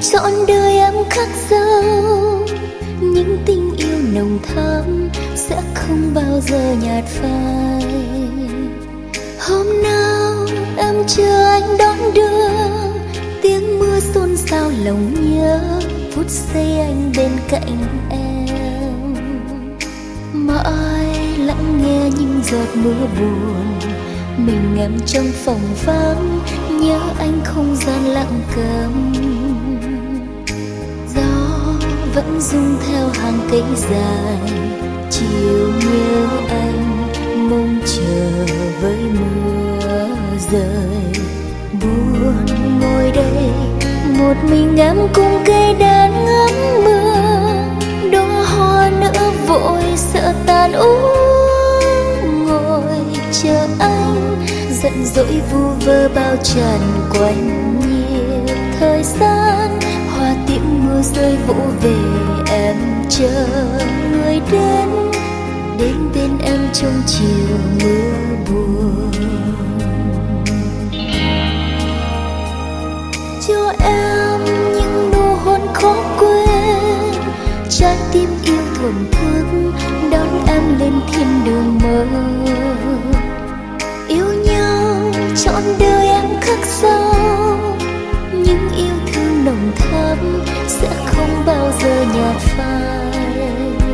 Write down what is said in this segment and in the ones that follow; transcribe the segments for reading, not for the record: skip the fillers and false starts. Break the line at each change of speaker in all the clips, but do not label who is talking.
trọn đời em khắc sâu những tình yêu nồng thắm sẽ không bao giờ nhạt phai. Hôm nào em chờ anh đón đưa, tiếng mưa xôn xao lòng nhớ phút giây anh bên cạnh em. Mãi lắng nghe những giọt mưa buồn, mình em trong phòng vắng nhớ anh không gian lặng câm. Gió vẫn rung theo hàng cây dài, chiều nhớ anh mong chờ với mưa rơi. Buồn ngồi đây một mình em cùng cây đàn ngắm mưa, đóa hoa nở vội sợ tàn úa. Ngồi chờ anh giận dỗi vu vơ bao tràn quanh nhiều thời gian, hoa tiếng mưa rơi vỗ về em chờ người đến bên em trong chiều mưa buồn. Cho em những nụ hôn khó quên, trái tim yêu thuần thước đón em lên thiên đường mơ. Yêu nhau trọn đời em khắc sâu những yêu thương nồng thắm sẽ không bao giờ nhạt phai.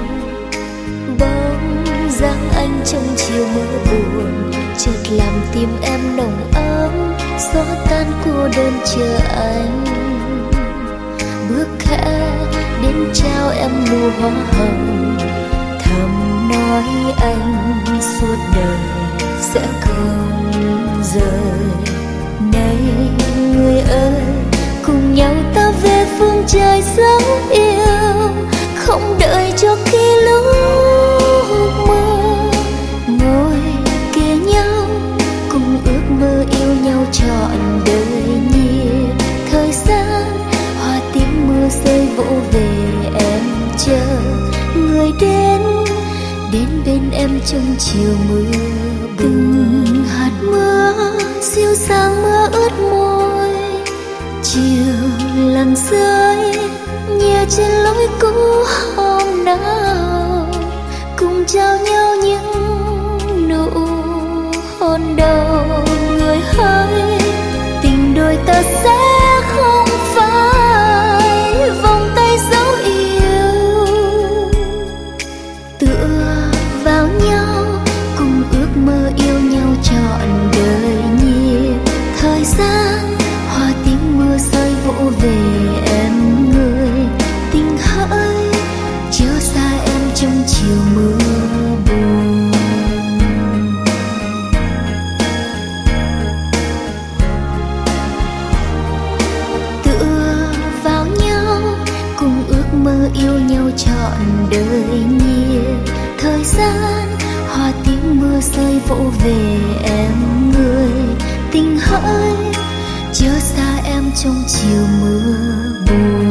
Bóng dáng anh trong chiều mưa buồn chợt làm tim em nồng ấm, gió tan cô đơn chờ anh. Bước khẽ đến trao em nụ hoa hồng, thầm nói anh suốt đời sẽ không rời. Này người ơi, cùng nhau ta về phương trời dấu yêu, không đợi cho khi lúc mơ. Ngồi kề nhau cùng ước mơ yêu nhau trọn đời nhiều thời gian, hoa tiếng mưa rơi vỗ về em chờ người đến bên em trong chiều mưa. Từng hạt mưa siêu sang mưa ướt môi, chiều lặng rơi nhẹ trên lối cũ. Hôm nào cùng trao nhau những nụ hôn đầu, người hỡi tình đôi ta sẽ không phải vòng tay dấu yêu. Tựa vào nhau cùng ước mơ yêu nhau trọn đời nhiều thời gian, hoa tiếng mưa rơi vỗ về em người tình hỡi chớ xa em trong chiều mưa buồn. Tựa vào nhau cùng ước mơ yêu nhau trọn đời nhiều thời gian, hoa tiếng mưa rơi vỗ về em người tình hỡi chớ xa em trong chiều mưa buồn.